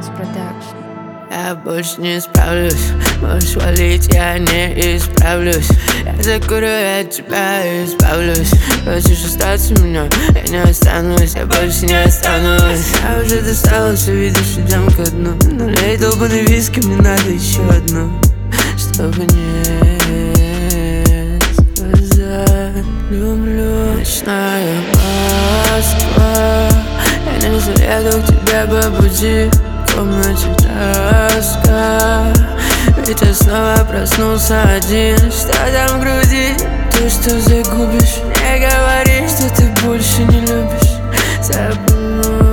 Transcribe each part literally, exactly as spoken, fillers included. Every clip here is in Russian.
Production. Я больше не справлюсь, можешь валить, я не исправлюсь. Я закурю, я от тебя избавлюсь. Хочешь остаться меня, я не останусь, я больше не останусь. Я уже достала, все видишь, идем ко дну. Налей долбаный виски, мне надо еще одну, чтобы не сказать люблю. Ночная Москва, я не заеду к тебе по пути. В комнате тоска, ведь я снова проснулся один. Что там в груди? То, что загубишь. Не говори, что ты больше не любишь. Забыл.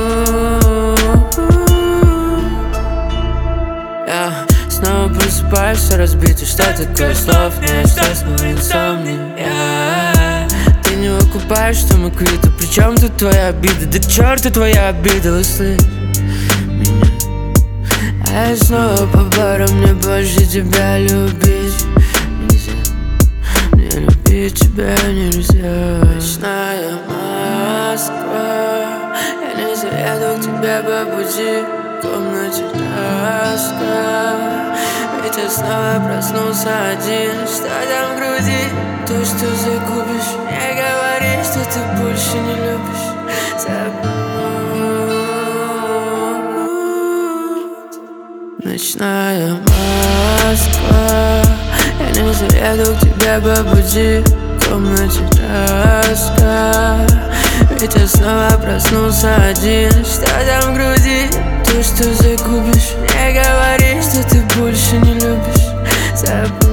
Я снова просыпаюсь, все разбито. Что такое слов? Нет, что снова инсомния. Ты не выкупаешь, что мы квиты. Причем тут твоя обида? Да к черту твоя обида, услышь. А я снова по барам, мне больше тебя любить нельзя. Мне любить тебя нельзя. Ночная Москва, я не заеду к тебе по пути. В комнате тоска, ведь я снова проснулся один. Что там в груди? То, что загубишь. Не говори, что ты больше не любишь. Забудь. Ночная Москва, я не заеду к тебе по пути. В комнате тоска, ведь я снова проснулся один. Что там в груди? То, что загубишь. Не говори, что ты больше не любишь. Забудь.